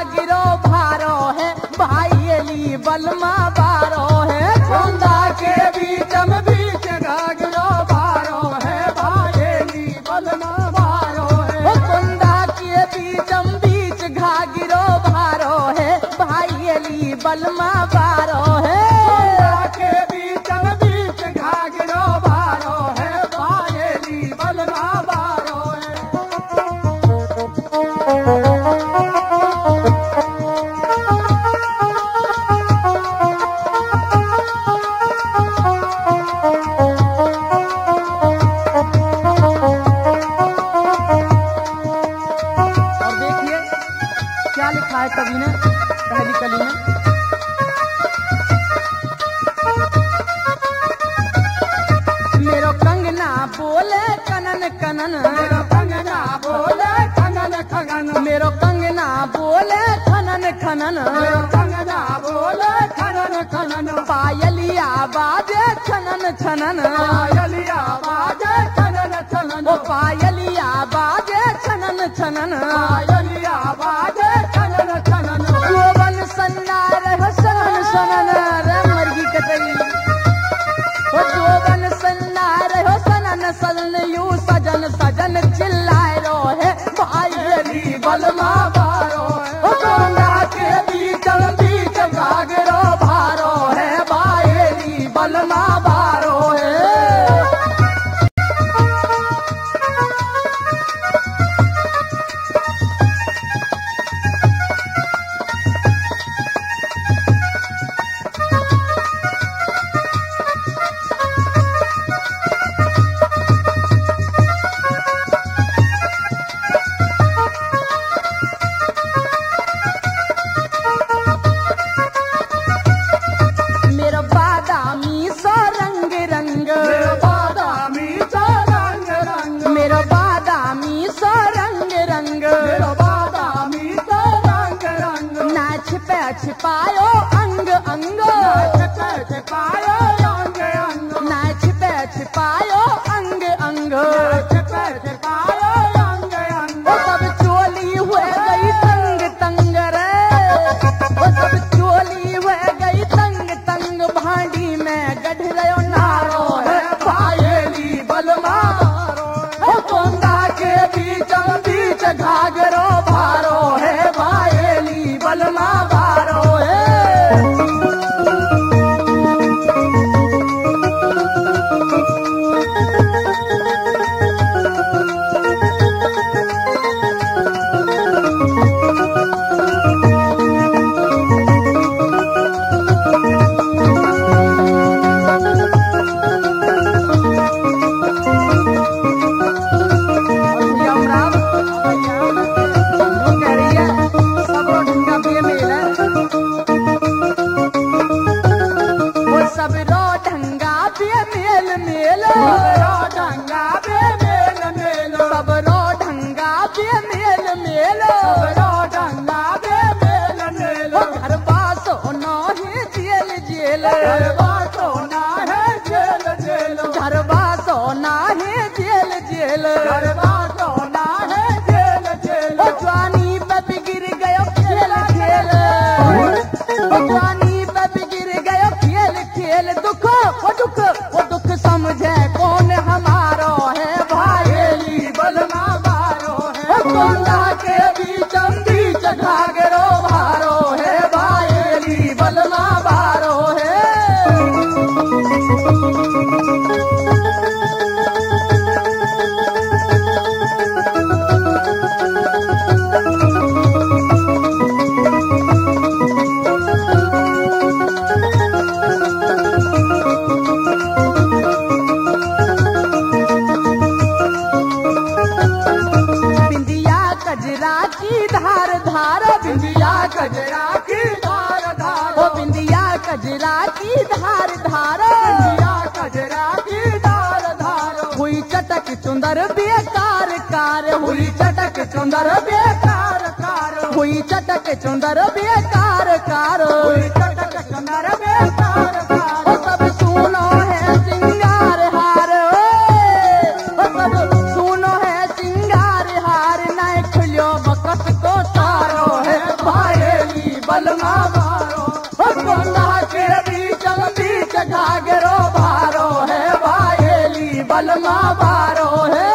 घागिरो भारो है भाईली बलमा बारो है कुंदा के बीचम बीच घाघरो भारो है भाईली बलमा बारो है कुंदा के बीचम बीच घागिरो भारो है भाईली बलमा बारो है कुंदा के बीचम बीच घाघरो भारो है भाईली बलमा बारो है और देखिए क्या लिखा है कवि ने पहली कली में। मेरो कंगना बोले कनन कनन मेरा कंगना बोले खनन खनन मेरो कंगना बोले खनन खनन मेरा कंगना बोले खनन खनन पायलिया बाजे छनन छनन पायलिया बाजे खनन खनन ओ पायलिया बाजे छनन छनन पायलिया बाजे खनन खनन शोभन सन्नार हो सनन सनन रे मरगी कतई ओ शोभन सन्नार हो सनन सनन यू सजन सजन चिल्लाए रो है भाईली बलमा बारो है ओ गंगा के बीचम बीच घाघरो भारो है भाईली बलमा बारो है मेरो बादामी सो रंग रंग मेरा बादामी सा रंग रंग मेरो बादामी सो रंग रंग मेरा बादामी सा रंग रंग नाच पे छिपायो अंग अंग नाच पायो अंग अंग नाच पे छिपायो अंग अंग नाच पायो अंग अंग वो सब चोली हुए गई तंग तंग रे वो सब चोली हुए गई तंग तंग भांडी में गढ़ रयो नारो है पायली बलमा ओ गंगा के बीचम बीच घाघरो भारो है पायली बलमा बारो है यमराज वो कह रही है सब ढंगा बेमेल है वो सब रो ढंगा बेमेल मेल ढंगा बे मेल मेल सब रो ढंगा बेमेल मेल ढंगा बे मेल मेल वो घर बासो नही जेल जेल बातो ना है जेल जेल घर बासो नही जेल जेल बातो ना है जेल जेल वो जवानी पे बिगिर गयो खेल खेल वो जवानी पे बिगिर गयो खेल खेल दुख वो दुख समझे कौन हमारो है पायली बलमा बारो है गंगा के बीचम बीच घाघरो भारो है पायली बलमा बारो है बिंदिया कजरा की धार धार बिंदिया गजरा की धार धार ओ बिंदिया कजरा की धार धार बिंदिया गजरा की धार धार हुई चटक चुंदर बेकार कार हुई चटक सुंदर बेकार कार हुई चटक चुंदर बेकार कार हुई चटक सुंदर बेकार कार ओ सब सुनो है सिंगार हार ओ सब सुनो है सिंगार हार नहीं खुलियो बकस को तारो है पायल बलमा बारो गोंदा के बीच घाघरो भारो है भाईली बलमा बारो है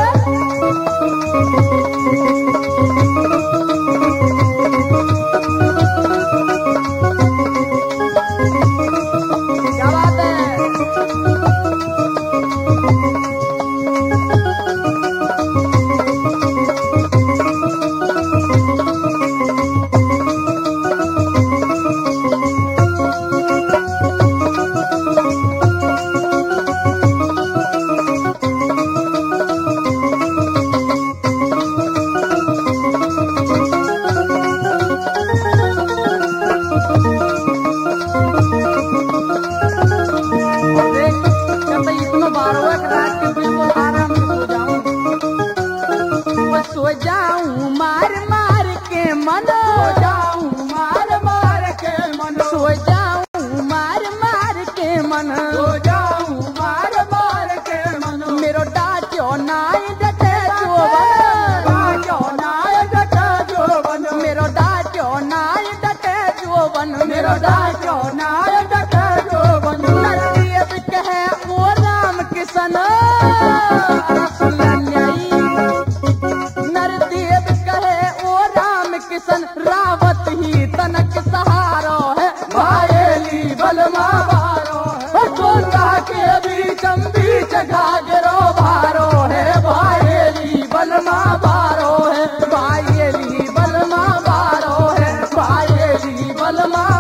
क्या बात है और देख कहते इतना बार हुआ कि रात के बिल्कुल आराम से सो जाऊं वो सो जाऊं मार मार के मन सो जाऊं मार मार के मन सो जाऊं मार मार के मन सो जाऊं मार मार के मन मेरो डाट्यो नाई डटे जोवन बाजो नाय डटा जो बन मेरो डाट्यो नाई डटे जोवन मेरो दाजो नाय डटा जो बन नरदेव कहे ओ राम किशन रसलन्याई नरदेव कहे ओ राम किशन रावत ही तनक सहारो है भाईली बलमा बारो है गोंदा के बीच घाघरो भारो है भाईली बलमा बारो है भाईली बलमा बारो है भाईली बलमा